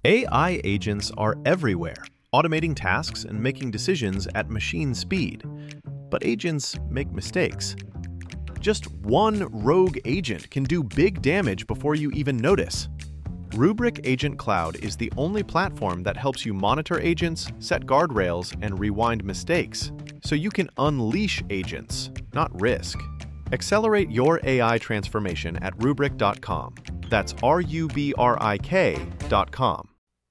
AI agents are everywhere, automating tasks and making decisions at machine speed. But agents make mistakes. Just one rogue agent can do big damage before you even notice. Rubrik Agent Cloud is the only platform that helps you monitor agents, set guardrails, and rewind mistakes, so you can unleash agents, not risk. Accelerate your AI transformation at Rubrik.com. That's RUBRIK.com.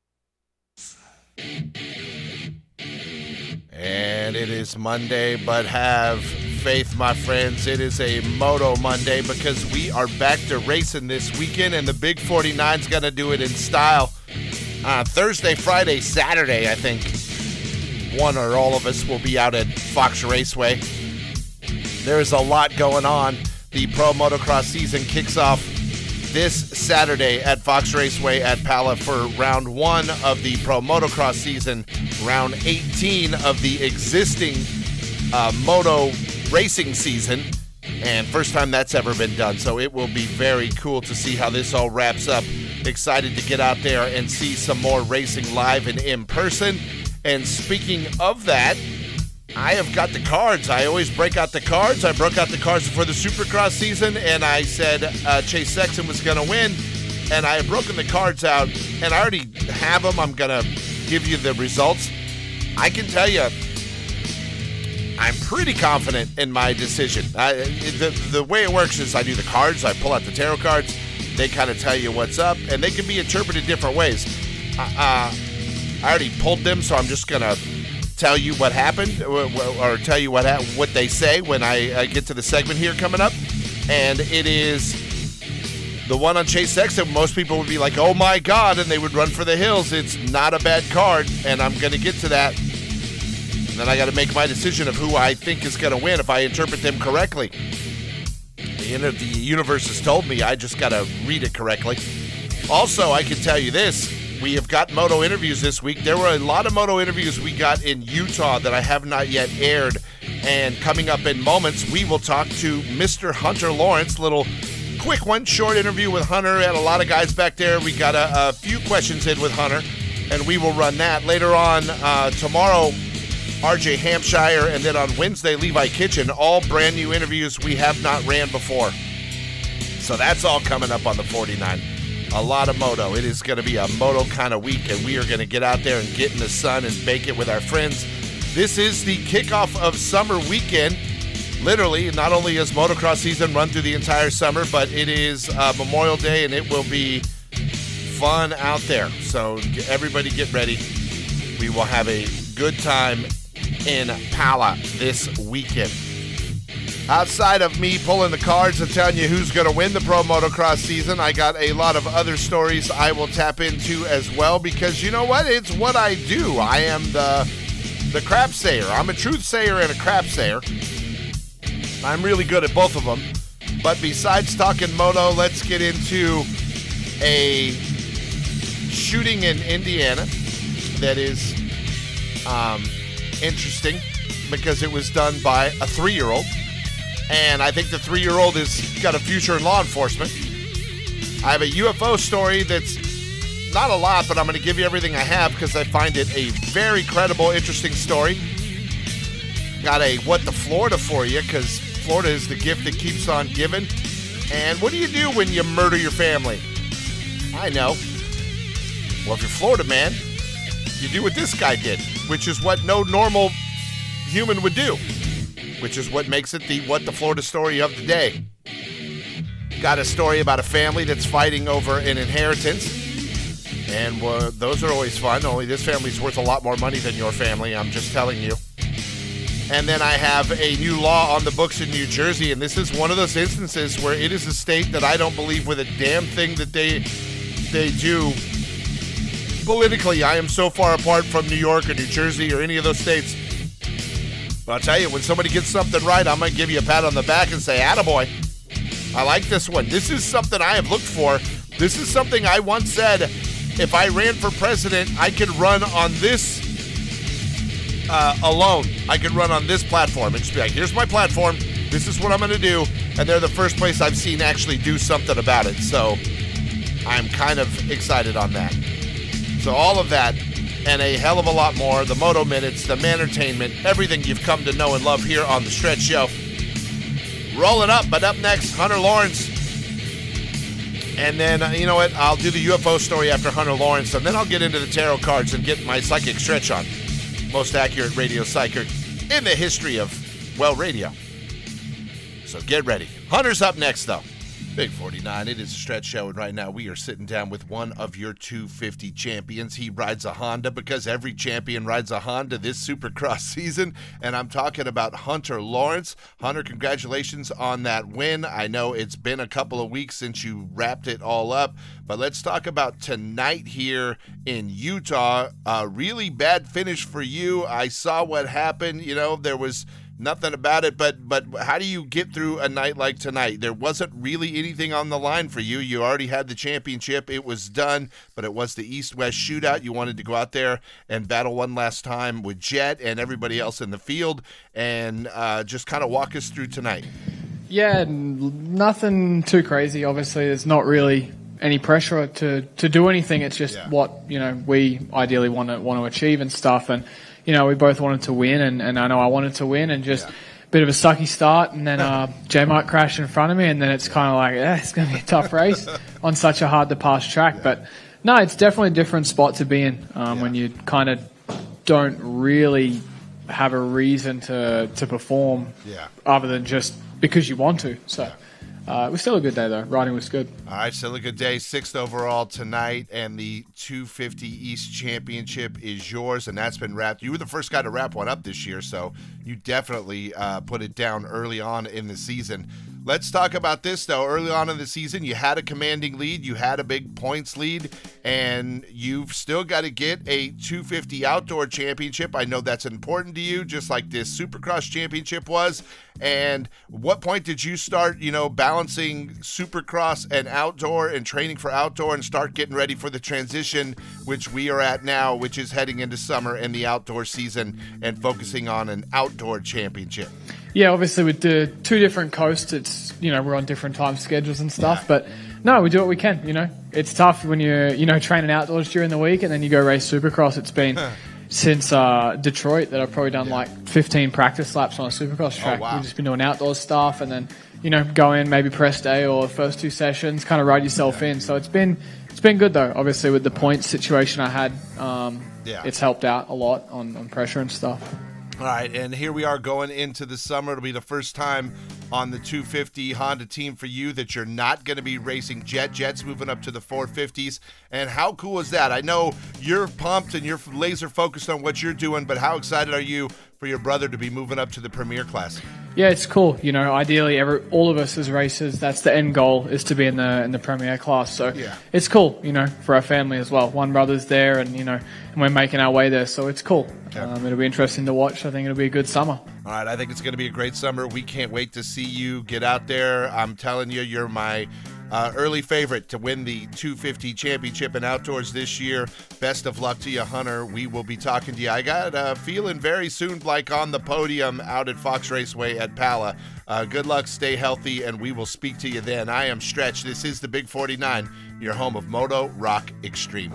And it is Monday, but have faith, my friends. It is a Moto Monday because we are back to racing this weekend, and the Big 49's going to do it in style. Thursday, Friday, Saturday, I think one or all of us will be out at Fox Raceway. There is a lot going on. The Pro Motocross season kicks off this Saturday at Fox Raceway at Pala for round 1 of the Pro Motocross season, round 18 of the existing Moto racing season, and first time that's ever been done. So it will be very cool to see how this all wraps up. Excited to get out there and see some more racing live and in person. And speaking of that, I have got the cards. I always break out the cards. I broke out the cards before the Supercross season, and I said Chase Sexton was going to win, and I have broken the cards out, and I already have them. I'm going to give you the results. I can tell you, I'm pretty confident in my decision. The way it works is I do the cards. I pull out the tarot cards. They kind of tell you what's up, and they can be interpreted different ways. I already pulled them, so I'm just going to tell you what happened, or tell you what they say when I get to the segment here coming up. And it is the one on Chase Sexton. Most people would be like, oh my God, and they would run for the hills. It's not a bad card, and I'm going to get to that. And then I got to make my decision of who I think is going to win if I interpret them correctly. The universe has told me I just got to read it correctly. Also, I can tell you this. We have got Moto interviews this week. There were a lot of Moto interviews we got in Utah that I have not yet aired. And coming up in moments, we will talk to Mr. Hunter Lawrence. Little quick one, short interview with Hunter. We had a lot of guys back there. We got a few questions in with Hunter, and we will run that. Later on tomorrow, RJ Hampshire, and then on Wednesday, Levi Kitchen. All brand new interviews we have not ran before. So that's all coming up on the 49. A lot of moto. It is going to be a moto kind of week, and we are going to get out there and get in the sun and bake it with our friends. This is the kickoff of summer weekend. Literally, not only is motocross season run through the entire summer, but it is Memorial Day, and it will be fun out there. So everybody get ready. We will have a good time in Pala this weekend. Outside of me pulling the cards and telling you who's going to win the Pro Motocross season, I got a lot of other stories I will tap into as well, because you know what? It's what I do. I am the crap sayer. I'm a truth sayer and a crap sayer. I'm really good at both of them. But besides talking moto, let's get into a shooting in Indiana that is interesting because it was done by a 3-year-old. And I think the 3-year-old has got a future in law enforcement. I have a UFO story that's not a lot, but I'm going to give you everything I have because I find it a very credible, interesting story. Got a What the Florida for you, because Florida is the gift that keeps on giving. And what do you do when you murder your family? I know. Well, if you're Florida man, you do what this guy did, which is what no normal human would do. Which is what makes it the What the Florida story of the day. Got a story about a family that's fighting over an inheritance. And those are always fun, only this family's worth a lot more money than your family, I'm just telling you. And then I have a new law on the books in New Jersey, and this is one of those instances where it is a state that I don't believe with a damn thing that they do. Politically, I am so far apart from New York or New Jersey or any of those states. But I'll tell you, when somebody gets something right, I'm going to give you a pat on the back and say, attaboy. I like this one. This is something I have looked for. This is something I once said, if I ran for president, I could run on this alone. I could run on this platform and just be like, here's my platform. This is what I'm going to do. And they're the first place I've seen actually do something about it. So I'm kind of excited on that. So all of that and a hell of a lot more, the Moto Minutes, the Mantertainment, everything you've come to know and love here on The Stretch Show. Rolling up, but up next, Hunter Lawrence. And then, you know what, I'll do the UFO story after Hunter Lawrence, and then I'll get into the tarot cards and get my psychic stretch on. Most accurate radio psychic in the history of, well, radio. So get ready. Hunter's up next, though. Big 49, it is a Stretch Show, and right now we are sitting down with one of your 250 champions. He rides a Honda because every champion rides a Honda this Supercross season, and I'm talking about Hunter Lawrence. Hunter, congratulations on that win. I know it's been a couple of weeks since you wrapped it all up, but let's talk about tonight here in Utah. A really bad finish for you. I saw what happened. You know, there was nothing about it, but how do you get through a night like tonight? There wasn't really anything on the line for you. You already had the championship. It was done, but it was the East-West shootout. You wanted to go out there and battle one last time with Jet and everybody else in the field, and just kind of walk us through tonight. Yeah, nothing too crazy. Obviously, there's not really any pressure to do anything. It's just what, you know, we ideally want to achieve and stuff, and you know, we both wanted to win, and I know I wanted to win, and just a bit of a sucky start, and then J-Mike crashed in front of me, and then it's kind of like, it's going to be a tough race on such a hard-to-pass track. Yeah. But, no, it's definitely a different spot to be in when you kind of don't really have a reason to perform other than just because you want to. So it was still a good day, though. Riding was good. All right, still a good day. 6th overall tonight, and the 250 East Championship is yours, and that's been wrapped. You were the first guy to wrap one up this year, so you definitely put it down early on in the season. Let's talk about this, though. Early on in the season, you had a commanding lead. You had a big points lead, and you've still got to get a 250 outdoor championship. I know that's important to you, just like this Supercross championship was. And what point did you start, you know, balancing Supercross and outdoor and training for outdoor and start getting ready for the transition, which we are at now, which is heading into summer and the outdoor season and focusing on an outdoor championship? Yeah, obviously with the two different coasts, it's, you know, we're on different time schedules and stuff, but no, we do what we can, you know. It's tough when you're, you know, training outdoors during the week and then you go race Supercross. It's been since Detroit that I've probably done like 15 practice laps on a Supercross track. We've just been doing outdoor stuff and then, you know, go in maybe press day or first two sessions, kind of ride yourself in. So it's been good though. Obviously with the points situation I had, it's helped out a lot on pressure and stuff. All right, and here we are going into the summer. It'll be the first time on the 250 Honda team for you that you're not going to be racing Jet. Jet's moving up to the 450s. And how cool is that? I know you're pumped and you're laser focused on what you're doing, but how excited are you for your brother to be moving up to the Premier class? Yeah, it's cool. You know, ideally, all of us as racers, that's the end goal, is to be in the Premier class. So it's cool, you know, for our family as well. One brother's there, and you know, and we're making our way there, so it's cool. It'll be interesting to watch. I think it'll be a good summer. All right, I think it's going to be a great summer. We can't wait to see you get out there. I'm telling you, you're my early favorite to win the 250 championship in outdoors this year. Best of luck to you, Hunter. We will be talking to you. I got a feeling very soon, like on the podium out at Fox Raceway at Pala. Good luck, stay healthy, and we will speak to you then. I am Stretch. This is the Big 49, your home of Moto Rock Extreme.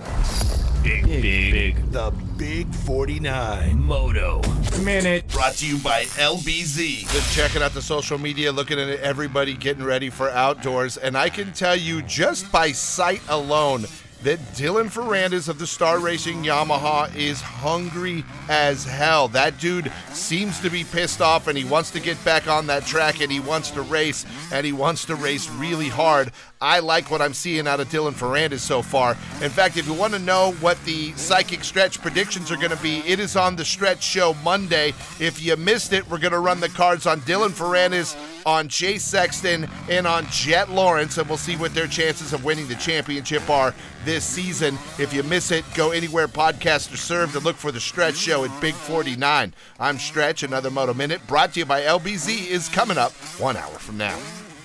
Big. The Big 49 Moto Minute. Brought to you by LBZ. Just checking out the social media, looking at everybody getting ready for outdoors. And I can tell you just by sight alone that Dylan Ferrandis of the Star Racing Yamaha is hungry as hell. That dude seems to be pissed off, and he wants to get back on that track, and he wants to race, and he wants to race really hard. I like what I'm seeing out of Dylan Ferrandis so far. In fact, if you want to know what the Psychic Stretch predictions are going to be, it is on the Stretch Show Monday. If you missed it, we're going to run the cards on Dylan Ferrandis, on Chase Sexton, and on Jet Lawrence, and we'll see what their chances of winning the championship are this season. If you miss it, go anywhere podcasts are served and look for the Stretch Show at Big 49. I'm Stretch. Another Moto Minute brought to you by LBZ is coming up 1 hour from now.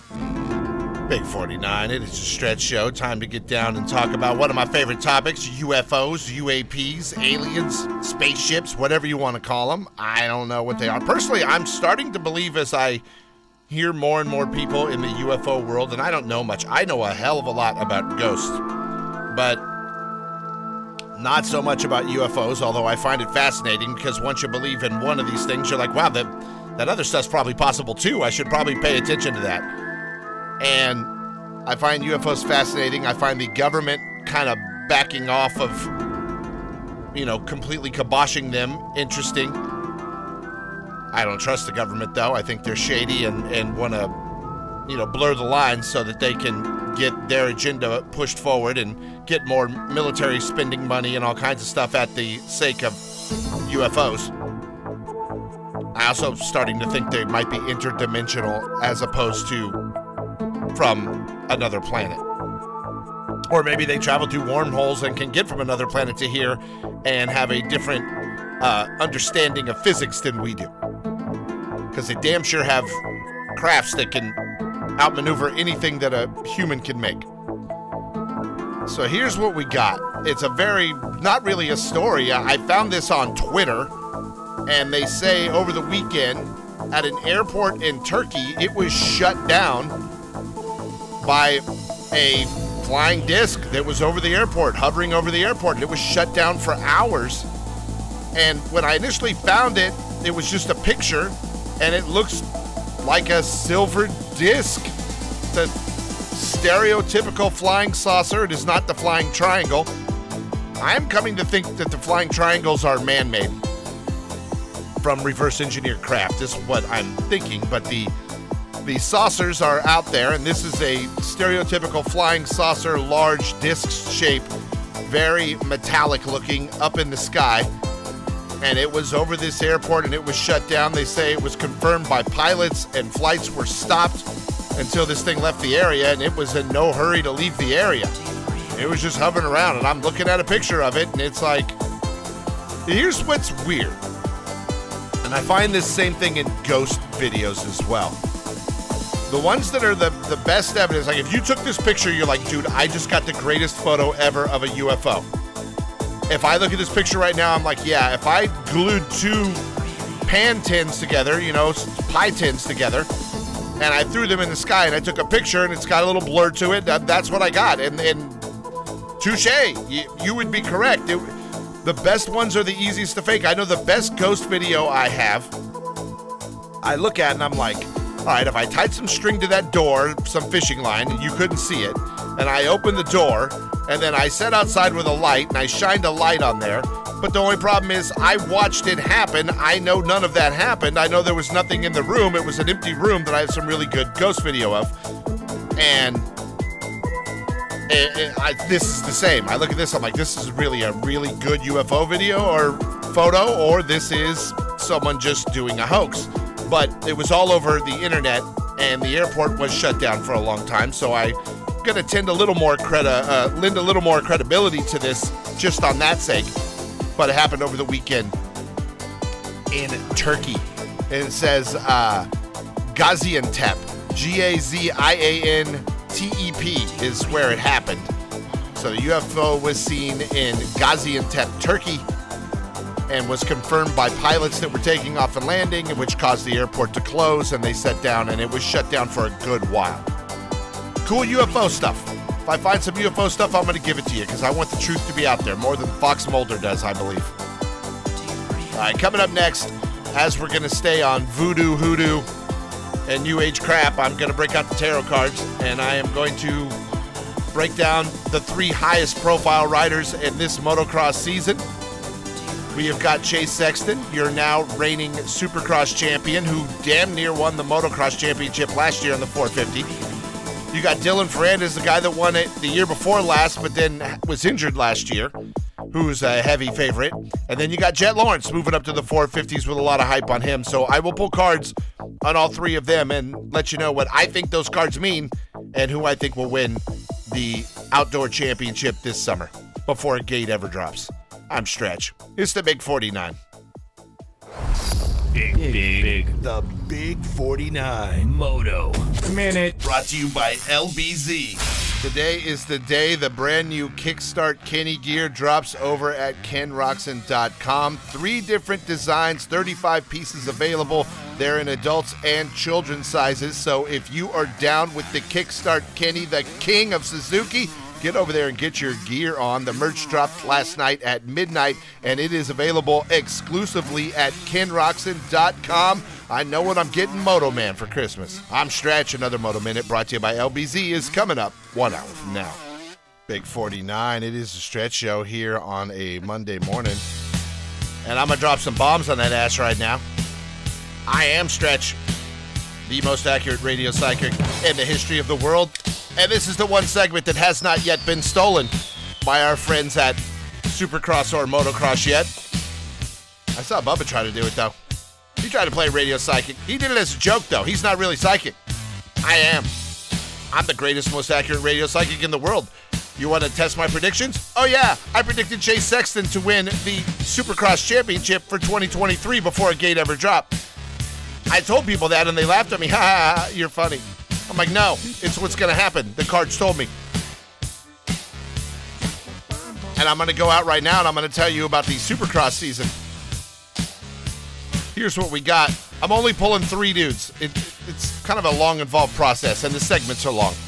Big 49, it is a Stretch Show. Time to get down and talk about one of my favorite topics, UFOs, UAPs, aliens, spaceships, whatever you want to call them. I don't know what they are. Personally, I'm starting to believe as I hear more and more people in the UFO world, and I don't know much. I know a hell of a lot about ghosts. But Not so much about UFOs, although I find it fascinating because once you believe in one of these things, you're like, wow, that other stuff's probably possible too. I should probably pay attention to that. And I find UFOs fascinating. I find the government kind of backing off of, completely kiboshing them interesting. I don't trust the government, though. I think they're shady and want to, blur the lines so that they can get their agenda pushed forward and get more military spending money and all kinds of stuff at the sake of UFOs. I also starting to think they might be interdimensional as opposed to from another planet. Or maybe they travel through wormholes and can get from another planet to here and have a different understanding of physics than we do. Because they damn sure have crafts that can outmaneuver anything that a human can make. So here's what we got. It's not really a story. I found this on Twitter, and they say over the weekend at an airport in Turkey, it was shut down by a flying disc that was over the airport, hovering over the airport, and it was shut down for hours. And when I initially found it, it was just a picture, and it looks like a silver disc. It's a stereotypical flying saucer. It is not the flying triangle. I'm coming to think that the flying triangles are man-made from reverse engineered craft is what I'm thinking, but the saucers are out there, and this is a stereotypical flying saucer, large disc shape, very metallic looking, up in the sky. And it was over this airport, and it was shut down. They say it was confirmed by pilots, and flights were stopped until this thing left the area, and it was in no hurry to leave the area. It was just hovering around, and I'm looking at a picture of it, and it's like, here's what's weird. And I find this same thing in ghost videos as well. The ones that are the best evidence, like if you took this picture, you're like, dude, I just got the greatest photo ever of a UFO. If I look at this picture right now, I'm like, yeah, if I glued two pan tins together, pie tins together, and I threw them in the sky and I took a picture and it's got a little blur to it, that's what I got. And touche, you would be correct. The best ones are the easiest to fake. I know the best ghost video I have, I look at and I'm like, all right, if I tied some string to that door, some fishing line, and you couldn't see it, and I opened the door, and then I sat outside with a light, and I shined a light on there, but the only problem is I watched it happen. I know none of that happened. I know there was nothing in the room. It was an empty room that I have some really good ghost video of, and this is the same. I look at this, I'm like, this is really a really good UFO video or photo, or this is someone just doing a hoax. But it was all over the internet, and the airport was shut down for a long time, so I'm going to lend a little more credibility to this just on that sake. But it happened over the weekend in Turkey. And it says Gaziantep, Gaziantep is where it happened. So the UFO was seen in Gaziantep, Turkey, and was confirmed by pilots that were taking off and landing, which caused the airport to close, and they set down, and it was shut down for a good while. Cool UFO stuff. If I find some UFO stuff, I'm going to give it to you, because I want the truth to be out there, more than Fox Mulder does, I believe. All right, coming up next, as we're going to stay on voodoo, hoodoo, and New Age crap, I'm going to break out the tarot cards, and I am going to break down the 3 highest profile riders in this motocross season. We have got Chase Sexton, your now reigning Supercross champion, who damn near won the motocross championship last year on the 450. You got Dylan Ferrandis, the guy that won it the year before last, but then was injured last year, who's a heavy favorite. And then you got Jet Lawrence moving up to the 450s with a lot of hype on him. So I will pull cards on all 3 of them and let you know what I think those cards mean and who I think will win the outdoor championship this summer before a gate ever drops. I'm Stretch. It's the Big 49. Big. The Big 49 Moto Minute. Brought to you by LBZ. Today is the day the brand new Kickstart Kenny gear drops over at kenroxon.com. 3 different designs, 35 pieces available. They're in adults and children's sizes. So if you are down with the Kickstart Kenny, the king of Suzuki, Get over there and get your gear on. The merch dropped last night at midnight, and it is available exclusively at kenroxon.com. I know what I'm getting, Moto Man, for Christmas. I'm Stretch. Another Moto Minute brought to you by LBZ is coming up 1 hour from now. Big 49. It is the Stretch Show here on a Monday morning. And I'm going to drop some bombs on that ass right now. I am Stretch, the most accurate radio psychic in the history of the world. And this is the one segment that has not yet been stolen by our friends at Supercross or Motocross yet. I saw Bubba try to do it, though. He tried to play radio psychic. He did it as a joke, though. He's not really psychic. I am. I'm the greatest, most accurate radio psychic in the world. You want to test my predictions? Oh, yeah. I predicted Chase Sexton to win the Supercross Championship for 2023 before a gate ever dropped. I told people that, and they laughed at me. Ha, ha, ha, you're funny. I'm like, no, it's what's going to happen. The cards told me. And I'm going to go out right now, and I'm going to tell you about the Supercross season. Here's what we got. I'm only pulling 3 dudes. It's kind of a long, involved process, and the segments are long.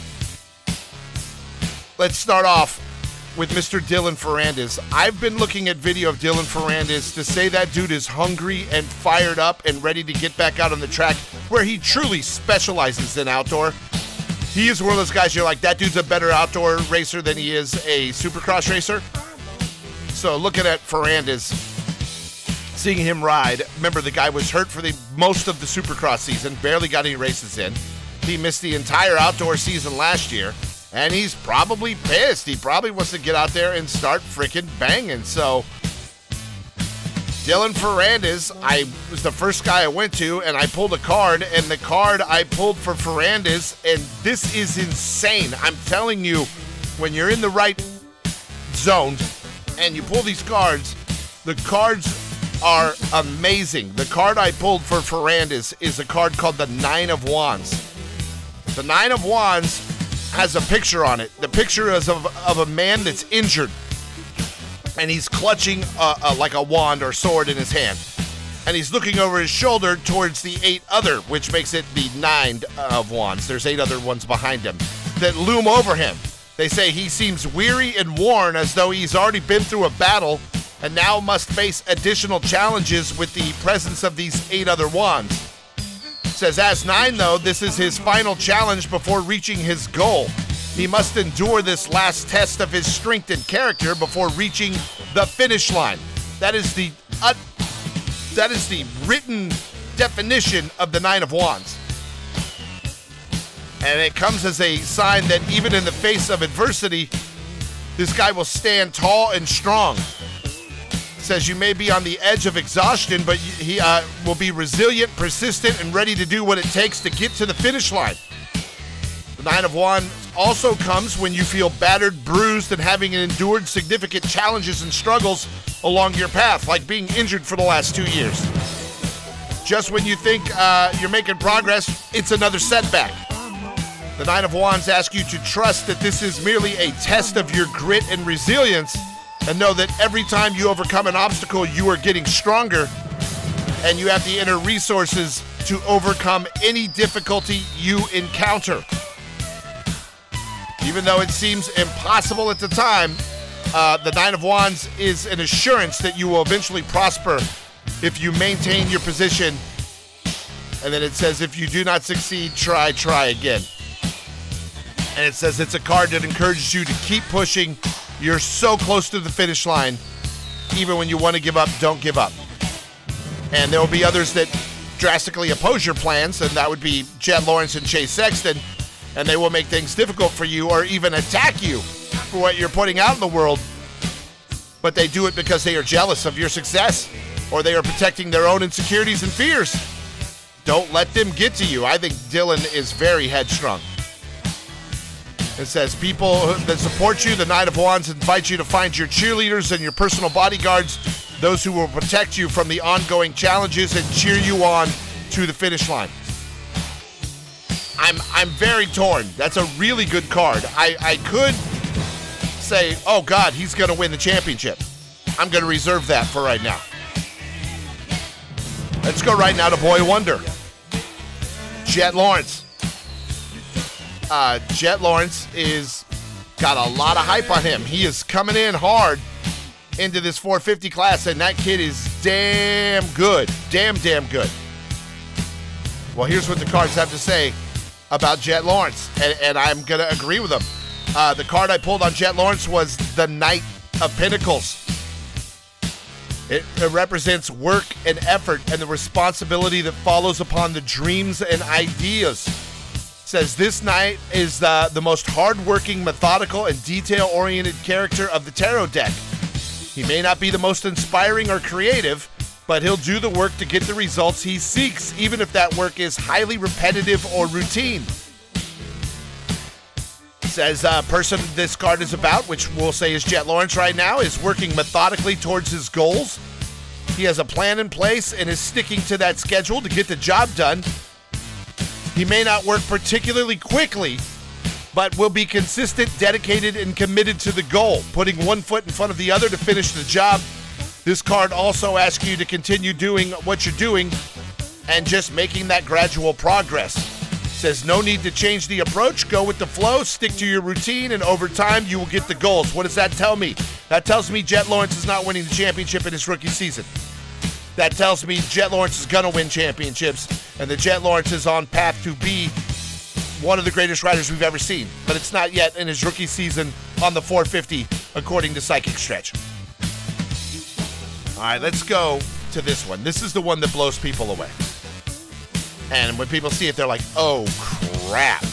Let's start off with Mr. Dylan Ferrandis. I've been looking at video of Dylan Ferrandis to say that dude is hungry and fired up and ready to get back out on the track where he truly specializes in outdoor. He is one of those guys you're like, that dude's a better outdoor racer than he is a Supercross racer. So looking at Ferrandis, seeing him ride, remember the guy was hurt for the most of the Supercross season, barely got any races in. He missed the entire outdoor season last year. And he's probably pissed. He probably wants to get out there and start freaking banging. So, Dylan Ferrandis, I was the first guy I went to, and I pulled a card, and the card I pulled for Ferrandis, and this is insane. I'm telling you, when you're in the right zone and you pull these cards, the cards are amazing. The card I pulled for Ferrandis is a card called the Nine of Wands. The Nine of Wands has a picture on it. The picture is of a man that's injured, and he's clutching like a wand or sword in his hand, and he's looking over his shoulder towards the 8 other, which makes it the 9 of Wands. There's 8 other ones behind him that loom over him. They say he seems weary and worn, as though he's already been through a battle and now must face additional challenges with the presence of these 8 other wands. Says as 9, though, this is his final challenge before reaching his goal. He must endure this last test of his strength and character before reaching the finish line. That is the written definition of the Nine of Wands. And it comes as a sign that even in the face of adversity, this guy will stand tall and strong. Says you may be on the edge of exhaustion, but he will be resilient, persistent, and ready to do what it takes to get to the finish line. The Nine of Wands also comes when you feel battered, bruised, and having endured significant challenges and struggles along your path, like being injured for the last 2 years. Just when you think you're making progress, it's another setback. The Nine of Wands asks you to trust that this is merely a test of your grit and resilience, and know that every time you overcome an obstacle, you are getting stronger, and you have the inner resources to overcome any difficulty you encounter. Even though it seems impossible at the time, the Nine of Wands is an assurance that you will eventually prosper if you maintain your position. And then it says, if you do not succeed, try again. And it says it's a card that encourages you to keep pushing. You're so close to the finish line. Even when you want to give up, don't give up. And there will be others that drastically oppose your plans, and that would be Jett Lawrence and Chase Sexton, and they will make things difficult for you or even attack you for what you're putting out in the world. But they do it because they are jealous of your success, or they are protecting their own insecurities and fears. Don't let them get to you. I think Dylan is very headstrong. It says, people that support you, the Nine of Wands invite you to find your cheerleaders and your personal bodyguards, those who will protect you from the ongoing challenges and cheer you on to the finish line. I'm very torn. That's a really good card. I could say, oh God, he's going to win the championship. I'm going to reserve that for right now. Let's go right now to Boy Wonder. Jett Lawrence. Jett Lawrence is got a lot of hype on him. He is coming in hard into this 450 class, and that kid is damn good. Damn good. Well, here's what the cards have to say about Jet Lawrence, and I'm going to agree with them. The card I pulled on Jet Lawrence was the Knight of Pentacles. It represents work and effort and the responsibility that follows upon the dreams and ideas. It says this knight is the most hardworking, methodical, and detail-oriented character of the tarot deck. He may not be the most inspiring or creative, but he'll do the work to get the results he seeks, even if that work is highly repetitive or routine. It says person this card is about, which we'll say is Jet Lawrence right now, is working methodically towards his goals. He has a plan in place and is sticking to that schedule to get the job done. He may not work particularly quickly, but will be consistent, dedicated, and committed to the goal, putting one foot in front of the other to finish the job. This card also asks you to continue doing what you're doing and just making that gradual progress. Says no need to change the approach, go with the flow, stick to your routine, and over time you will get the goals. What does that tell me? That tells me Jet Lawrence is not winning the championship in his rookie season. That tells me Jet Lawrence is going to win championships, and that Jet Lawrence is on path to be one of the greatest riders we've ever seen. But it's not yet in his rookie season on the 450, according to Psychic Stretch. All right, let's go to this one. This is the one that blows people away. And when people see it, they're like, oh, crap.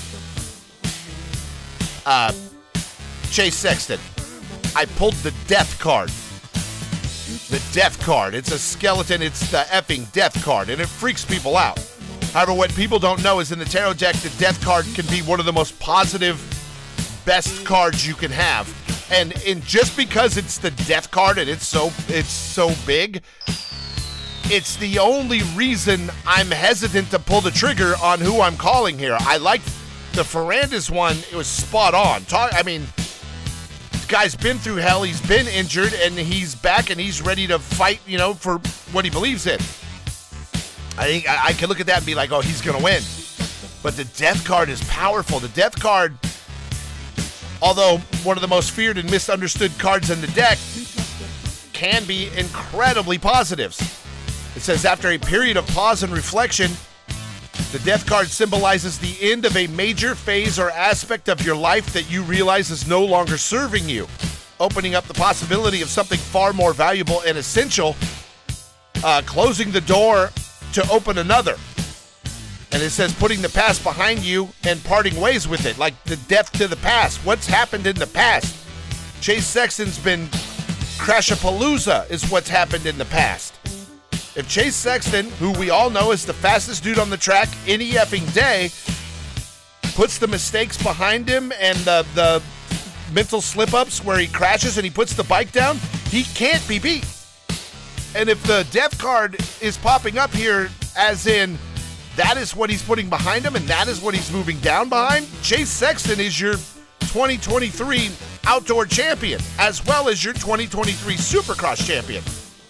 Chase Sexton. I pulled the Death card. The Death card. It's a skeleton. It's the effing Death card, and it freaks people out. However, what people don't know is in the tarot deck, the Death card can be one of the most positive, best cards you can have. And just because it's the Death card and it's so big, it's the only reason I'm hesitant to pull the trigger on who I'm calling here. I liked the Ferrandis one. It was spot on. The guy's been through hell. He's been injured, and he's back, and he's ready to fight, for what he believes in. I think I can look at that and be like, oh, he's going to win. But the Death card is powerful. The Death card, although one of the most feared and misunderstood cards in the deck, can be incredibly positive. It says, after a period of pause and reflection, the Death card symbolizes the end of a major phase or aspect of your life that you realize is no longer serving you, opening up the possibility of something far more valuable and essential, closing the door to open another. And it says putting the past behind you and parting ways with it, like the death to the past. What's happened in the past? Chase Sexton's been Crashapalooza is what's happened in the past. If Chase Sexton, who we all know is the fastest dude on the track any effing day, puts the mistakes behind him and the mental slip-ups where he crashes and he puts the bike down, he can't be beat. And if the Death card is popping up here as in that is what he's putting behind him and that is what he's moving down behind, Chase Sexton is your 2023 outdoor champion as well as your 2023 Supercross champion.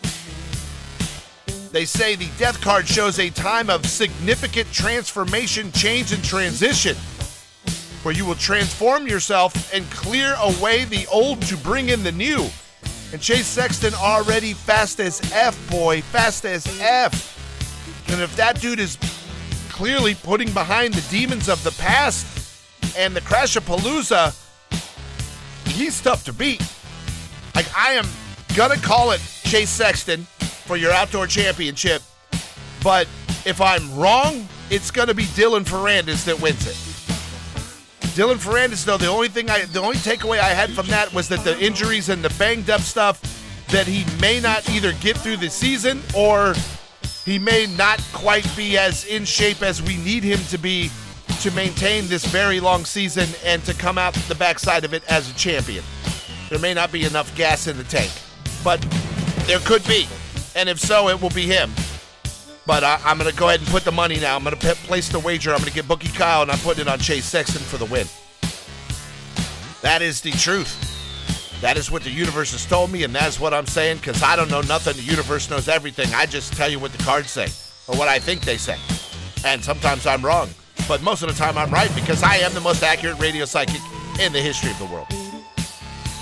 They say the Death card shows a time of significant transformation, change, and transition, where you will transform yourself and clear away the old to bring in the new. And Chase Sexton already fast as F, boy, fast as F. And if that dude is clearly putting behind the demons of the past and the Crashapalooza, he's tough to beat. Like, I am gonna call it Chase Sexton for your outdoor championship, but if I'm wrong, it's gonna be Dylan Ferrandis that wins it. Dylan Ferrandis, though, the only takeaway I had from that was that the injuries and the banged up stuff, that he may not either get through the season or he may not quite be as in shape as we need him to be to maintain this very long season and to come out the backside of it as a champion. There may not be enough gas in the tank, but there could be. And if so, it will be him. But I'm going to go ahead and put the money now. I'm going to place the wager. I'm going to get Bookie Kyle, and I'm putting it on Chase Sexton for the win. That is the truth. That is what the universe has told me, and that's what I'm saying, because I don't know nothing. The universe knows everything. I just tell you what the cards say, or what I think they say. And sometimes I'm wrong. But most of the time I'm right, because I am the most accurate radio psychic in the history of the world.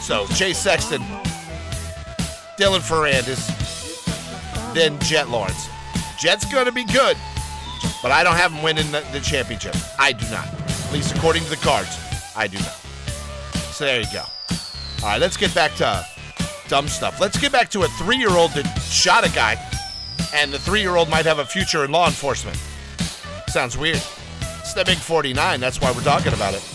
So Chase Sexton, Dylan Ferrandis, then Jet Lawrence. Jet's going to be good, but I don't have him winning the championship. I do not. At least according to the cards, I do not. So there you go. All right, let's get back to dumb stuff. Let's get back to a 3-year-old that shot a guy, and the 3-year-old might have a future in law enforcement. Sounds weird. It's the Big 49. That's why we're talking about it.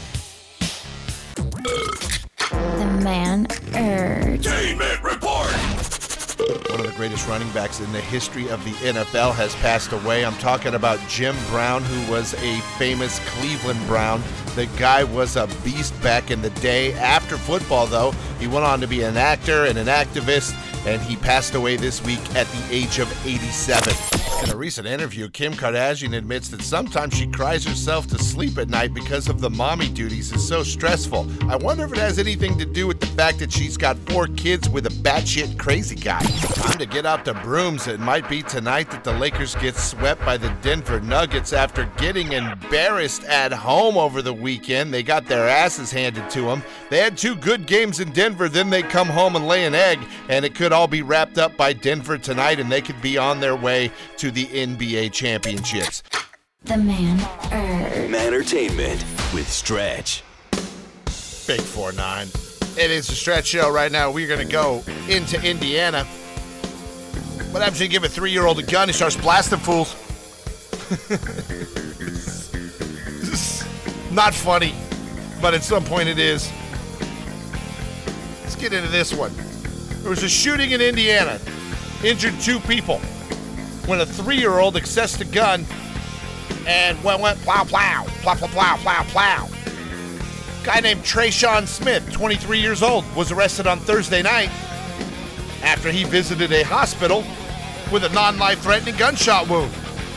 The Man Urge. Entertainment Report. One of the greatest running backs in the history of the NFL has passed away. I'm talking about Jim Brown, who was a famous Cleveland Brown. The guy was a beast back in the day. After football, though, he went on to be an actor and an activist, and he passed away this week at the age of 87. In a recent interview, Kim Kardashian admits that sometimes she cries herself to sleep at night because of the mommy duties. It's so stressful. I wonder if it has anything to do with the fact that she's got 4 kids with a batshit crazy guy. Time to get out the brooms. It might be tonight that the Lakers get swept by the Denver Nuggets after getting embarrassed at home over the weekend. They got their asses handed to them. They had 2 good games in Denver, then they come home and lay an egg, and it could all be wrapped up by Denver tonight, and they could be on their way to the NBA championships. The Man Urge. Entertainment with Stretch. Big 4-9. It is a Stretch show right now. We're going to go into Indiana. What happens when you give a 3-year-old a gun? He starts blasting fools. Not funny, but at some point it is. Let's get into this one. There was a shooting in Indiana. Injured 2 people when a 3-year-old accessed a gun and went plow, plow, plow, plow, plow, plow, plow. Guy named Trayshawn Smith, 23 years old, was arrested on Thursday night after he visited a hospital with a non-life-threatening gunshot wound.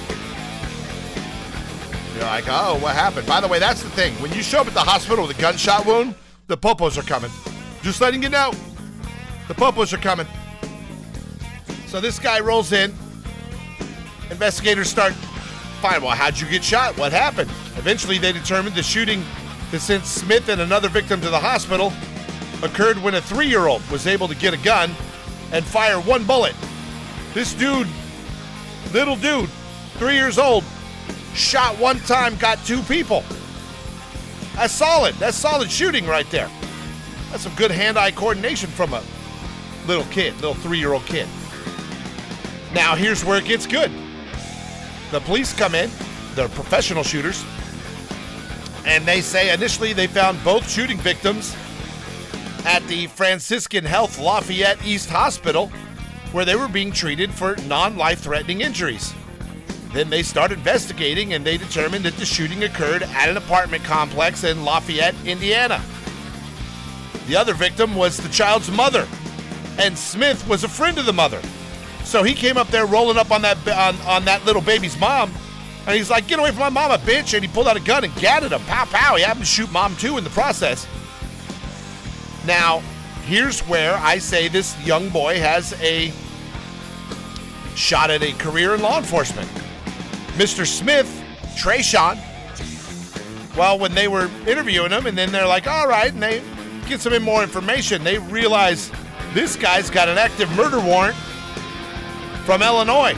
You're like, oh, what happened? By the way, that's the thing. When you show up at the hospital with a gunshot wound, the popos are coming. Just letting you know. The popos are coming. So this guy rolls in. Investigators start, fine, well, how'd you get shot? What happened? Eventually, they determined the shooting that sent Smith and another victim to the hospital occurred when a 3-year-old was able to get a gun and fire 1 bullet. This dude, little dude, 3 years old, shot 1 time, got 2 people. That's solid. That's solid shooting right there. That's some good hand-eye coordination from a little 3-year-old kid. Now, here's where it gets good. The police come in, they're professional shooters, and they say initially they found both shooting victims at the Franciscan Health Lafayette East Hospital, where they were being treated for non-life-threatening injuries. Then they started investigating, and they determined that the shooting occurred at an apartment complex in Lafayette, Indiana. The other victim was the child's mother, and Smith was a friend of the mother. So he came up there rolling up on that little baby's mom, and he's like, get away from my mama, bitch, and he pulled out a gun and gadded him. Pow, pow. He happened to shoot mom, too, in the process. Now, here's where I say this young boy has a shot at a career in law enforcement. Mr. Smith, Trayshawn, well, when they were interviewing him, and then they're like, all right, and they get some more information, they realize this guy's got an active murder warrant from Illinois.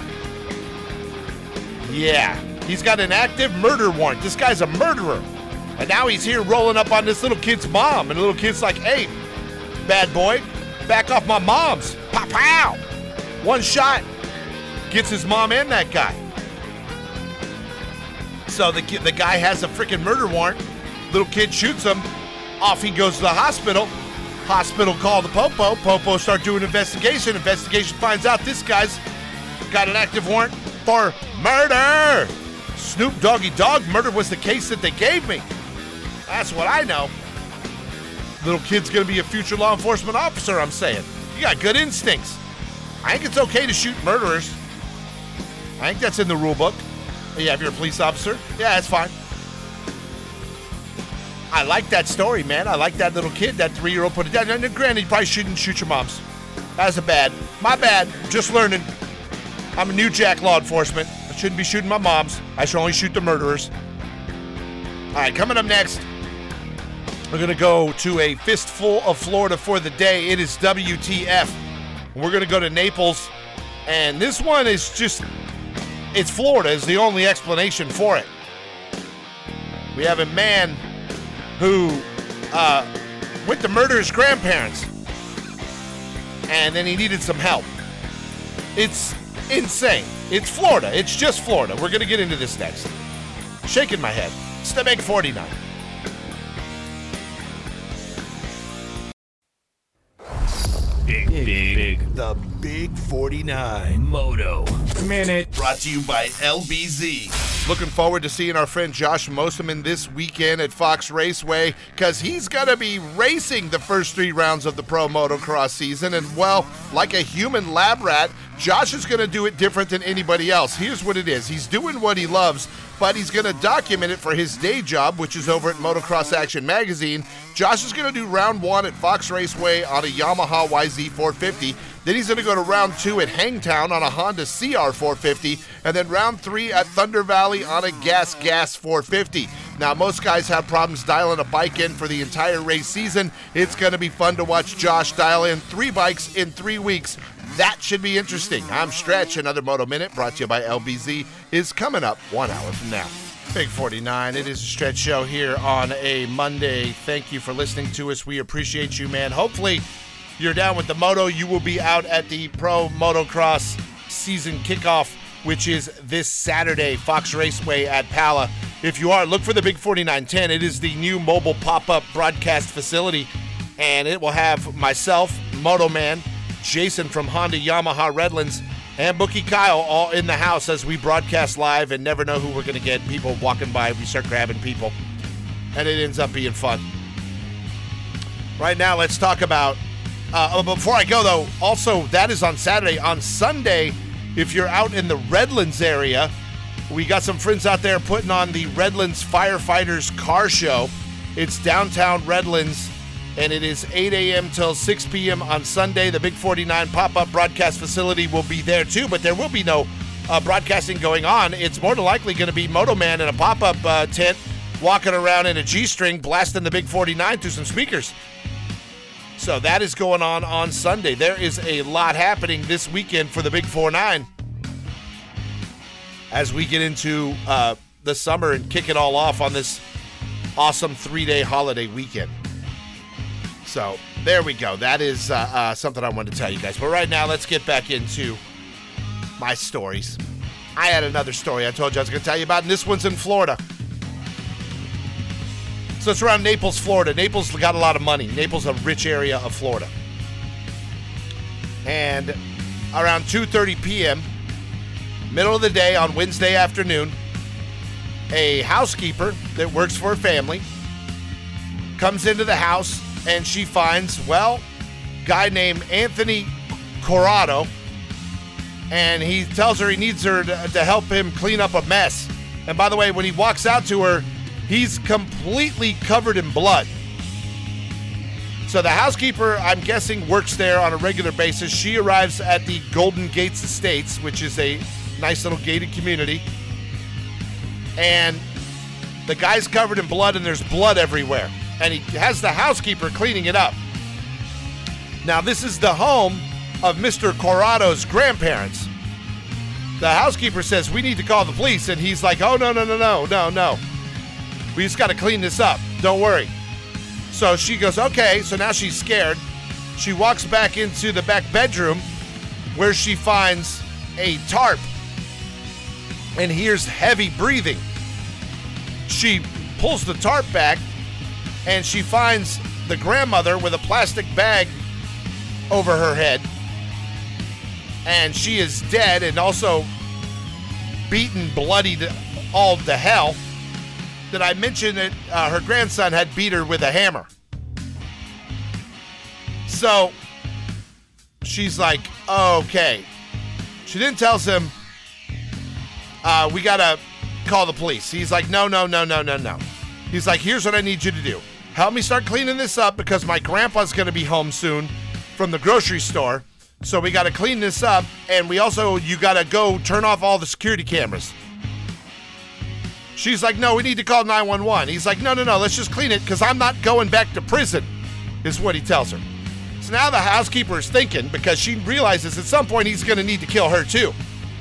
Yeah, he's got an active murder warrant. This guy's a murderer. And now he's here rolling up on this little kid's mom, and the little kid's like, hey, bad boy, back off my mom's. Pow, pow. 1 shot gets his mom and that guy. So the guy has a freaking murder warrant. Little kid shoots him. Off he goes to the hospital. Hospital call the popo. Popo start doing investigation. Investigation finds out this guy's got an active warrant for murder. Snoop Doggy Dogg murder was the case that they gave me. That's what I know. Little kid's going to be a future law enforcement officer, I'm saying. You got good instincts. I think it's okay to shoot murderers. I think that's in the rule book. Yeah, if you're a police officer, yeah, that's fine. I like that story, man. I like that little kid, that 3-year-old put it down. And granted, you probably shouldn't shoot your moms. That's a bad. My bad. Just learning. I'm a new jack law enforcement. I shouldn't be shooting my moms. I should only shoot the murderers. All right, coming up next, We're going to go to a fistful of Florida for the day. It is WTF. We're going to go to Naples. And this one is just, it's Florida is the only explanation for it. We have a man who went to murder his grandparents. And then he needed some help. It's insane. It's Florida. It's just Florida. We're going to get into this next. Shaking my head. It's the Big 49. Big. The Big 49 Moto Minute. brought to you by LBZ. Looking forward to seeing our friend Josh Mosiman this weekend at Fox Raceway because he's going to be racing the first 3 rounds of the Pro Motocross season. And, well, like a human lab rat, Josh is going to do it different than anybody else. Here's what it is. He's doing what he loves, but he's going to document it for his day job, which is over at Motocross Action Magazine. Josh is going to do round 1 at Fox Raceway on a Yamaha YZ450. Then he's going to go to round 2 at Hangtown on a Honda CR450. And then round 3 at Thunder Valley on a Gas 450. Now, most guys have problems dialing a bike in for the entire race season. It's going to be fun to watch Josh dial in 3 bikes in 3 weeks. That should be interesting. I'm Stretch. Another Moto Minute brought to you by LBZ is coming up 1 hour from now. Big 49, it is a Stretch show here on a Monday. Thank you for listening to us. We appreciate you, man. Hopefully you're down with the moto. You will be out at the Pro Motocross season kickoff, which is this Saturday, Fox Raceway at Pala. If you are, look for the Big 4910. It is the new mobile pop-up broadcast facility, and it will have myself, Moto Man, Jason from Honda Yamaha Redlands, and Bookie Kyle all in the house as we broadcast live and never know who we're going to get. People walking by, we start grabbing people, and it ends up being fun. Right now, let's talk about, before I go though, also that is on Saturday. On Sunday, if you're out in the Redlands area, we got some friends out there putting on the Redlands Firefighters Car Show. It's downtown Redlands, and it is 8 a.m. till 6 p.m. on Sunday. The Big 49 pop-up broadcast facility will be there too, but there will be no broadcasting going on. It's more than likely going to be Moto Man in a pop-up tent walking around in a G-string blasting the Big 49 through some speakers. So that is going on Sunday. There is a lot happening this weekend for the Big 49 as we get into the summer and kick it all off on this awesome 3-day holiday weekend. So there we go. That is something I wanted to tell you guys. But right now, let's get back into my stories. I had another story I told you I was going to tell you about, and this one's in Florida. So it's around Naples, Florida. Naples got a lot of money. Naples is a rich area of Florida. And around 2:30 p.m., middle of the day on Wednesday afternoon, a housekeeper that works for a family comes into the house, and she finds, well, a guy named Anthony Corrado, and he tells her he needs her to help him clean up a mess. And by the way, when he walks out to her, he's completely covered in blood. So the housekeeper, I'm guessing, works there on a regular basis. She arrives at the Golden Gates Estates, which is a nice little gated community. And the guy's covered in blood, and there's blood everywhere. And he has the housekeeper cleaning it up. Now, this is the home of Mr. Corrado's grandparents. The housekeeper says, we need to call the police. And he's like, oh, no. We just got to clean this up. Don't worry. So she goes, okay. So now she's scared. She walks back into the back bedroom where she finds a tarp and hears heavy breathing. She pulls the tarp back, and she finds the grandmother with a plastic bag over her head. And she is dead and also beaten, bloodied all to hell. Did I mention that her grandson had beat her with a hammer? So she's like, okay. She then tells him, we got to call the police. He's like, no. He's like, here's what I need you to do. Help me start cleaning this up because my grandpa's going to be home soon from the grocery store. So we got to clean this up. And you got to go turn off all the security cameras. She's like, no, we need to call 911. He's like, no, let's just clean it because I'm not going back to prison, is what he tells her. So now the housekeeper is thinking, because she realizes at some point he's going to need to kill her too.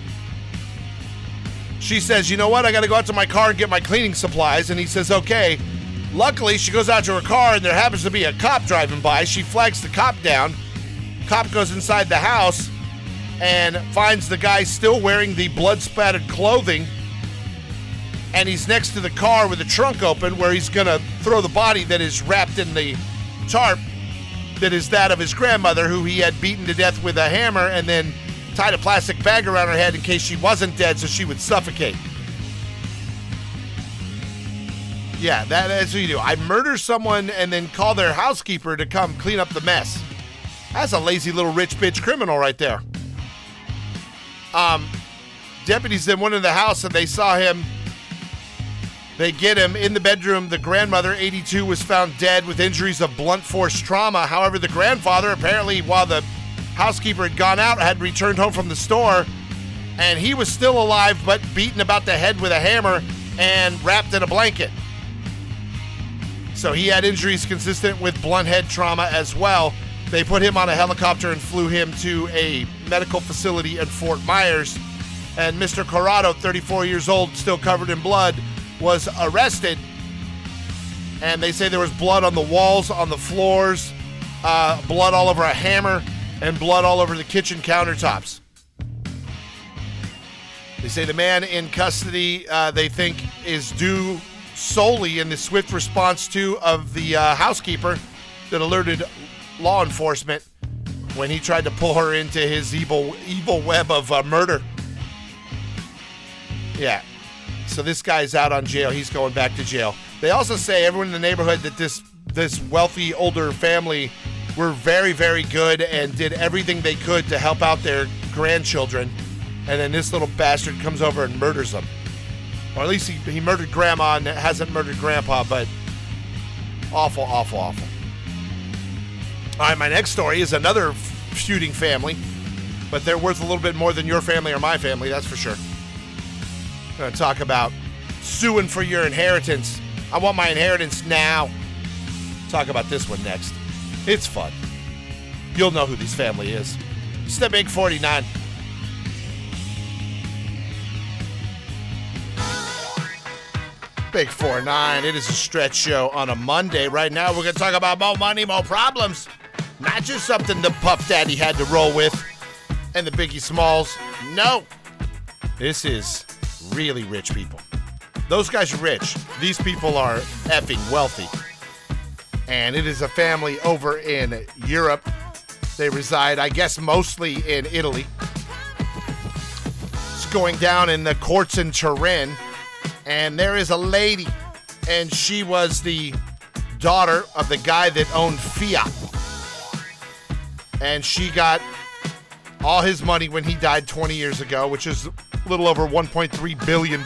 She says, you know what, I got to go out to my car and get my cleaning supplies. And he says, okay. Luckily, she goes out to her car and there happens to be a cop driving by. She flags the cop down. Cop goes inside the house and finds the guy still wearing the blood-spattered clothing. And he's next to the car with the trunk open where he's going to throw the body that is wrapped in the tarp that is that of his grandmother, who he had beaten to death with a hammer and then tied a plastic bag around her head in case she wasn't dead so she would suffocate. Yeah, that's what you do. I murder someone and then call their housekeeper to come clean up the mess. That's a lazy little rich bitch criminal right there. Deputies then went in the house and they saw him. They get him in the bedroom. The grandmother, 82, was found dead with injuries of blunt force trauma. However, the grandfather, apparently while the housekeeper had gone out, had returned home from the store, and he was still alive but beaten about the head with a hammer and wrapped in a blanket. So he had injuries consistent with blunt head trauma as well. They put him on a helicopter and flew him to a medical facility in Fort Myers. And Mr. Corrado, 34 years old, still covered in blood, was arrested. And they say there was blood on the walls, on the floors, blood all over a hammer, and blood all over the kitchen countertops. They say the man in custody, they think, is due solely in the swift response of the housekeeper that alerted law enforcement when he tried to pull her into his evil web of murder. Yeah. So this guy's out on jail. He's going back to jail. They also say, everyone in the neighborhood, that this wealthy older family were very, very good and did everything they could to help out their grandchildren. And then this little bastard comes over and murders them. Or at least he murdered grandma and hasn't murdered grandpa, but awful, awful, awful. All right, my next story is another feuding family, but they're worth a little bit more than your family or my family, that's for sure. I'm going to talk about suing for your inheritance. I want my inheritance now. Talk about this one next. It's fun. You'll know who this family is. It's the Big 49. Big 49. It is a stretch show on a Monday. Right now, we're going to talk about more money, more problems. Not just something the Puff Daddy had to roll with and the Biggie Smalls. No. This is really rich people. Those guys are rich. These people are effing wealthy. And it is a family over in Europe. They reside, I guess, mostly in Italy. It's going down in the courts in Turin. And there is a lady, and she was the daughter of the guy that owned Fiat. And she got all his money when he died 20 years ago, which is a little over $1.3 billion.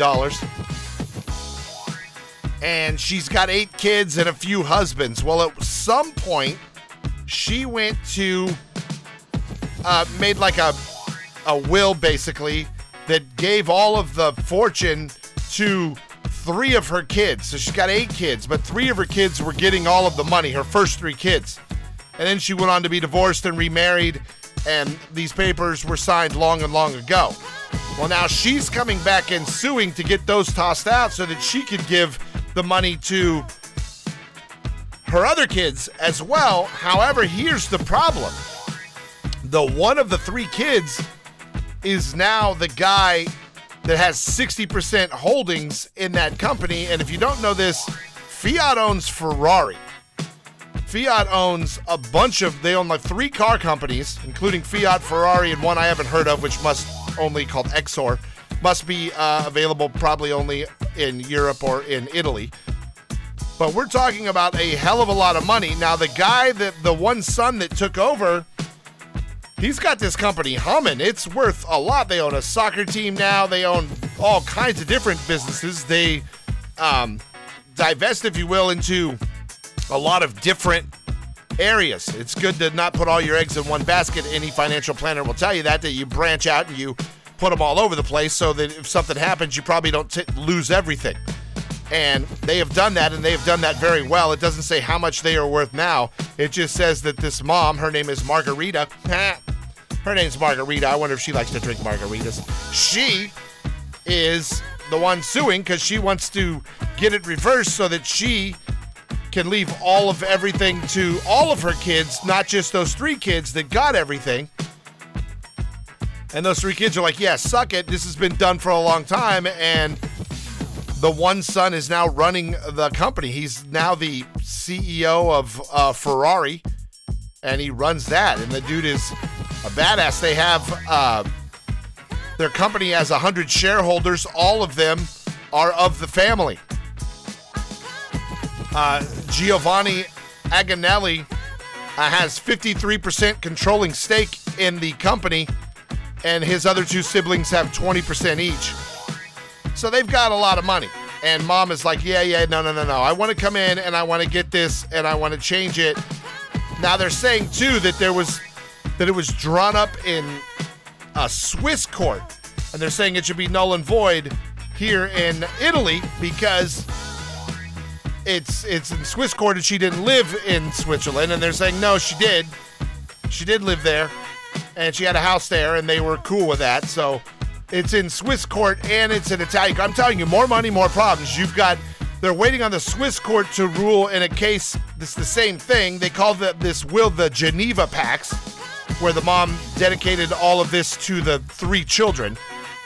And she's got 8 kids and a few husbands. Well, at some point, she went to, made like a will, basically, that gave all of the fortune to 3 of her kids. So she's got 8 kids, but 3 of her kids were getting all of the money, her first 3 kids. And then she went on to be divorced and remarried, and these papers were signed long and long ago. Well, now she's coming back and suing to get those tossed out so that she could give the money to her other kids as well. However, here's the problem. The one of the 3 kids is now the guy that has 60% holdings in that company. And if you don't know this, Fiat owns Ferrari. Fiat owns a bunch of, they own like 3 car companies, including Fiat, Ferrari, and one I haven't heard of, which must only called Exor, must be available probably only in Europe or in Italy. But we're talking about a hell of a lot of money. Now, the guy, the one son that took over, he's got this company humming. It's worth a lot. They own a soccer team now. They own all kinds of different businesses. They divest, if you will, into a lot of different areas. It's good to not put all your eggs in one basket. Any financial planner will tell you that you branch out and you put them all over the place so that if something happens, you probably don't lose everything. And they have done that, and they have done that very well. It doesn't say how much they are worth now. It just says that this mom, her name is Margarita. Her name's Margarita. I wonder if she likes to drink margaritas. She is the one suing because she wants to get it reversed so that she can leave all of everything to all of her kids, not just those 3 kids that got everything. And those 3 kids are like, yeah, suck it. This has been done for a long time, and the one son is now running the company. He's now the CEO of Ferrari, and he runs that. And the dude is a badass. They have their company has 100 shareholders. All of them are of the family. Giovanni Agnelli has 53% controlling stake in the company, and his other 2 siblings have 20% each. So they've got a lot of money. And mom is like, yeah, no. I want to come in and I want to get this and I want to change it. Now they're saying too that it was drawn up in a Swiss court. And they're saying it should be null and void here in Italy because it's in Swiss court and she didn't live in Switzerland. And they're saying, no, she did. She did live there. And she had a house there and they were cool with that. So it's in Swiss court and it's in Italian. I'm telling you, more money, more problems. They're waiting on the Swiss court to rule in a case that's the same thing. They call this will the Geneva Pax, where the mom dedicated all of this to the 3 children.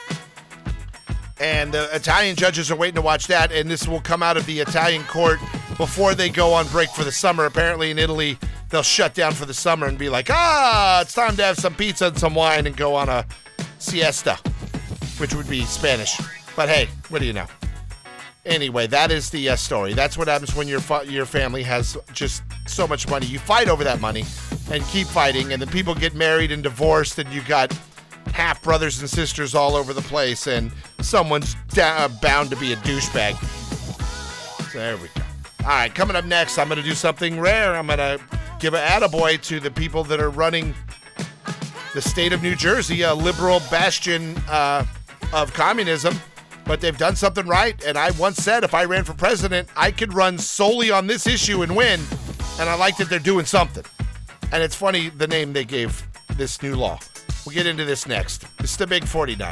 And the Italian judges are waiting to watch that, and this will come out of the Italian court before they go on break for the summer. Apparently in Italy, they'll shut down for the summer and be like, it's time to have some pizza and some wine and go on a siesta, which would be Spanish. But hey, what do you know? Anyway, that is the story. That's what happens when your family has just so much money. You fight over that money and keep fighting, and then people get married and divorced, and you got half brothers and sisters all over the place, and someone's bound to be a douchebag. So there we go. All right, coming up next, I'm going to do something rare. I'm going to give an attaboy to the people that are running the state of New Jersey, a liberal bastion of communism, but they've done something right. And I once said if I ran for president, I could run solely on this issue and win. And I like that they're doing something. And it's funny the name they gave this new law. We'll get into this next. It's the Big 49.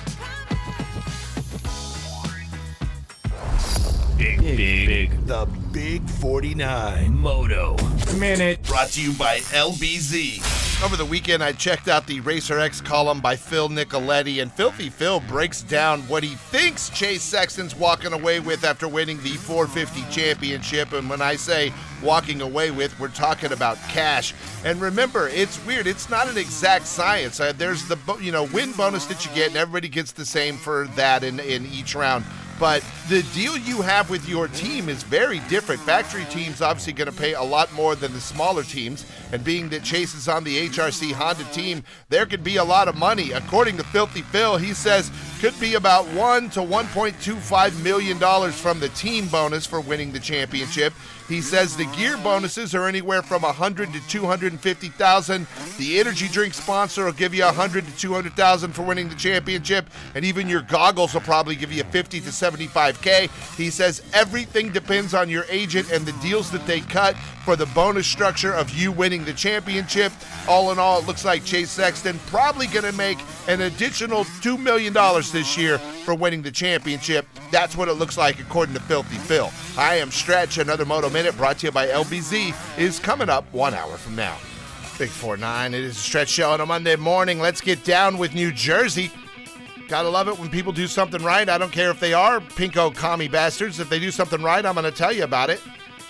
Big. The Big 49 Moto Minute. Brought to you by LBZ. Over the weekend, I checked out the Racer X column by Phil Nicoletti, and Filthy Phil breaks down what he thinks Chase Sexton's walking away with after winning the 450 championship. And when I say walking away with, we're talking about cash. And remember, it's weird. It's not an exact science. There's the win bonus that you get, and everybody gets the same for that in each round. But the deal you have with your team is very different. Factory teams obviously going to pay a lot more than the smaller teams. And being that Chase is on the HRC Honda team, there could be a lot of money. According to Filthy Phil, he says could be about $1 to $1.25 million from the team bonus for winning the championship. He says the gear bonuses are anywhere from $100,000 to $250,000. The energy drink sponsor will give you $100,000 to $200,000 for winning the championship, and even your goggles will probably give you $50,000 to $75,000. He says everything depends on your agent and the deals that they cut for the bonus structure of you winning the championship. All in all, it looks like Chase Sexton probably going to make an additional $2 million this year for winning the championship. That's what it looks like according to Filthy Phil. I am Stretch. Another Moto Minute brought to you by LBZ is coming up 1 hour from now. Big 4-9. It is a Stretch show on a Monday morning. Let's get down with New Jersey. Gotta love it when people do something right. I don't care if they are pinko commie bastards. If they do something right, I'm going to tell you about it.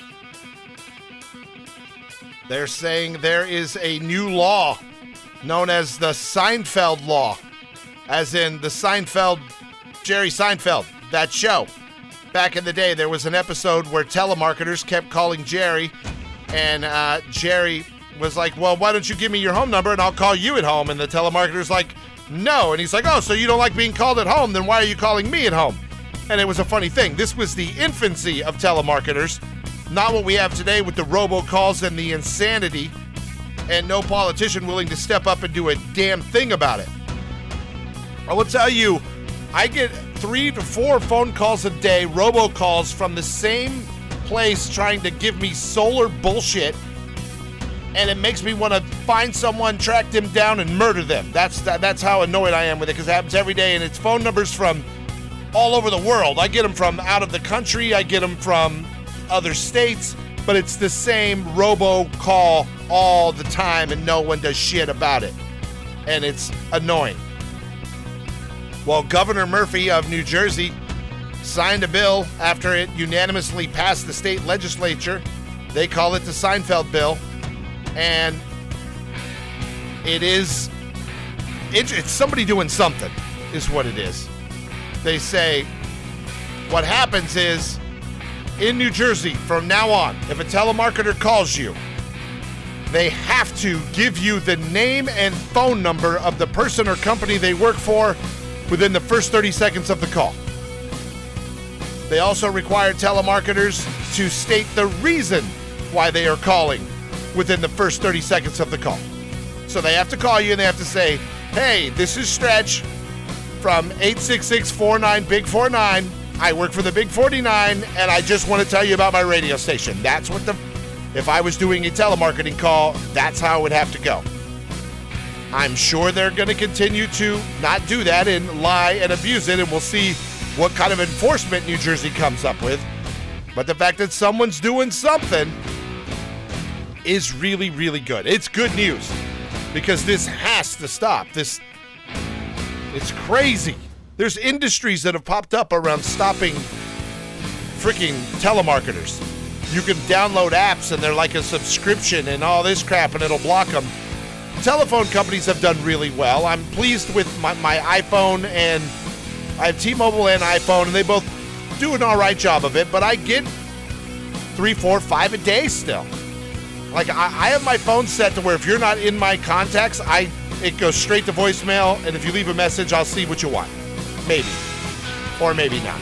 They're saying there is a new law known as the Seinfeld Law, as in the Seinfeld, Jerry Seinfeld, that show. Back in the day, there was an episode where telemarketers kept calling Jerry, and Jerry was like, well, why don't you give me your home number and I'll call you at home? And the telemarketer's like, no. And he's like, oh, so you don't like being called at home? Then why are you calling me at home? And it was a funny thing. This was the infancy of telemarketers, not what we have today with the robocalls and the insanity, and no politician willing to step up and do a damn thing about it. I will tell you, I get 3 to 4 phone calls a day, robocalls from the same place trying to give me solar bullshit. And it makes me want to find someone, track them down, and murder them. That's how annoyed I am with it, because it happens every day, and it's phone numbers from all over the world. I get them from out of the country. I get them from other states. But it's the same robocall all the time, and no one does shit about it. And it's annoying. Well, Governor Murphy of New Jersey signed a bill after it unanimously passed the state legislature. They call it the Seinfeld bill. And it's somebody doing something is what it is. They say what happens is in New Jersey from now on, if a telemarketer calls you, they have to give you the name and phone number of the person or company they work for within the first 30 seconds of the call. They also require telemarketers to state the reason why they are calling within the first 30 seconds of the call. So they have to call you and they have to say, hey, this is Stretch from 866-49-BIG-49. I work for the Big 49 and I just want to tell you about my radio station. That's what if I was doing a telemarketing call, that's how it would have to go. I'm sure they're going to continue to not do that and lie and abuse it, and we'll see what kind of enforcement New Jersey comes up with. But the fact that someone's doing something is really, really good. It's good news because this has to stop. It's crazy. There's industries that have popped up around stopping freaking telemarketers. You can download apps and they're like a subscription and all this crap and it'll block them. Telephone companies have done really well. I'm pleased with my iPhone, and I have T-Mobile and iPhone, and they both do an all right job of it, but I get 3, 4, 5 a day still. Like, I have my phone set to where if you're not in my contacts, it goes straight to voicemail, and if you leave a message, I'll see what you want. Maybe. Or maybe not.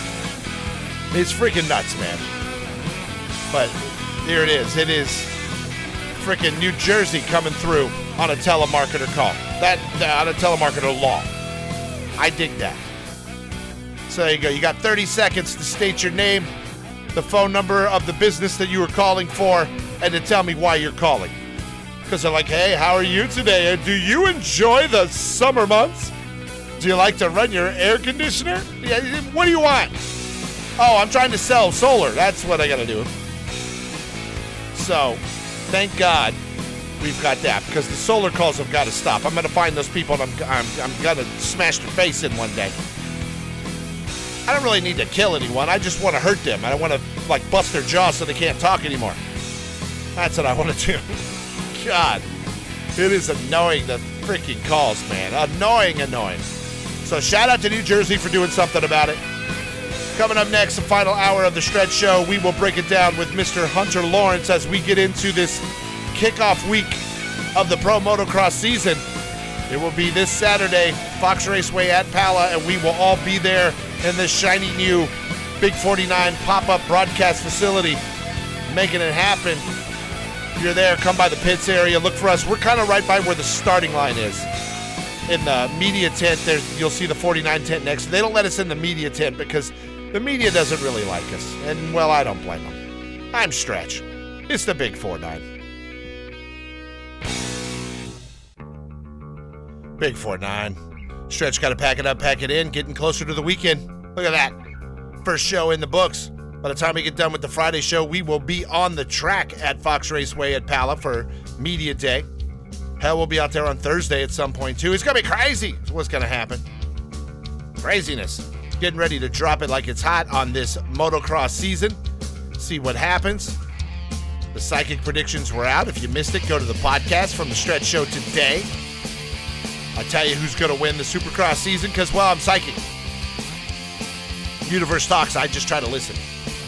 It's freaking nuts, man. But here it is. It is freaking New Jersey coming through on a telemarketer call. On a telemarketer law. I dig that. So there you go. You got 30 seconds to state your name, the phone number of the business that you were calling for, and to tell me why you're calling. Because they're like, hey, how are you today? Do you enjoy the summer months? Do you like to run your air conditioner? Yeah, what do you want? Oh, I'm trying to sell solar. That's what I got to do. So, thank God we've got that, because the solar calls have got to stop. I'm going to find those people, and I'm going to smash their face in one day. I don't really need to kill anyone. I just want to hurt them. I don't want to, bust their jaw so they can't talk anymore. That's what I want to do. God, it is annoying, the freaking calls, man. Annoying. So shout out to New Jersey for doing something about it. Coming up next, the final hour of the Stretch Show, we will break it down with Mr. Hunter Lawrence as we get into this kickoff week of the Pro Motocross season. It will be this Saturday, Fox Raceway at Pala, and we will all be there in the shiny new Big 49 pop-up broadcast facility, making it happen. If you're there, come by the pits area, look for us. We're kind of right by where the starting line is. In the media tent, you'll see the 49 tent next. They don't let us in the media tent because the media doesn't really like us. And, well, I don't blame them. I'm Stretch. It's the Big 49. Big 49. Stretch got to pack it up, pack it in, getting closer to the weekend. Look at that. First show in the books. By the time we get done with the Friday show, we will be on the track at Fox Raceway at Pala for Media Day. Hell, we'll be out there on Thursday at some point, too. It's going to be crazy. That's what's going to happen. Craziness. Getting ready to drop it like it's hot on this motocross season. See what happens. The psychic predictions were out. If you missed it, go to the podcast from the Stretch Show today. I'll tell you who's going to win the Supercross season because, well, I'm psychic. Universe talks, I just try to listen.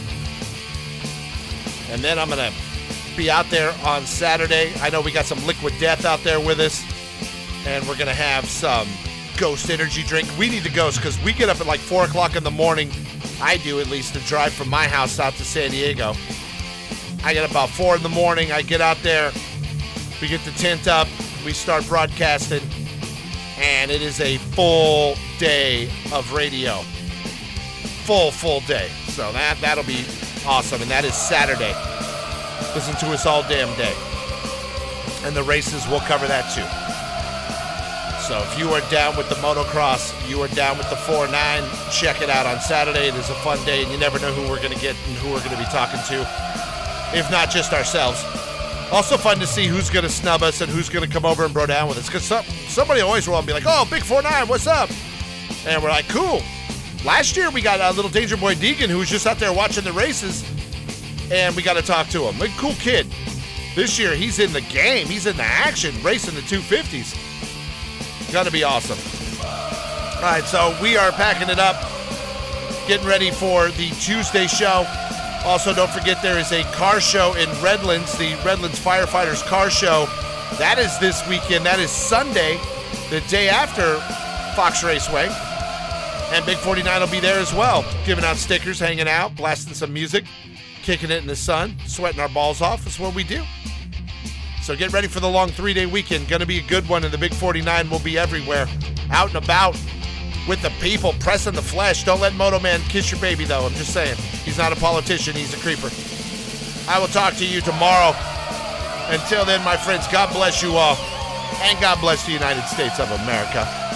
And then I'm going to be out there on Saturday. I know we got some Liquid Death out there with us, and we're going to have some Ghost energy drink. We need the Ghost because we get up at 4 o'clock in the morning. I do, at least, to drive from my house out to San Diego. I get up about 4 in the morning. I get out there. We get the tent up. We start broadcasting. And it is a full day of radio. full day. So that'll be awesome, and that is Saturday. Listen to us all damn day. And the races, we'll cover that too. So if you are down with the motocross, you are down with the 4-9, check it out on Saturday. It is a fun day, and you never know who we're going to get and who we're going to be talking to, if not just ourselves. Also fun to see who's going to snub us and who's going to come over and bro down with us, because somebody always will be like, oh, Big 4-9, what's up? And we're like, cool. Last year, we got a little Danger Boy Deegan who was just out there watching the races, and we got to talk to him. A cool kid. This year, he's in the game. He's in the action, racing the 250s. Gonna be awesome. All right, so we are packing it up, getting ready for the Tuesday show. Also, don't forget there is a car show in Redlands, the Redlands Firefighters Car Show. That is this weekend. That is Sunday, the day after Fox Raceway. And Big 49 will be there as well, giving out stickers, hanging out, blasting some music, kicking it in the sun, sweating our balls off. That's what we do. So get ready for the long 3-day weekend. Going to be a good one, and the Big 49 will be everywhere, out and about with the people, pressing the flesh. Don't let Moto Man kiss your baby, though. I'm just saying. He's not a politician. He's a creeper. I will talk to you tomorrow. Until then, my friends, God bless you all, and God bless the United States of America.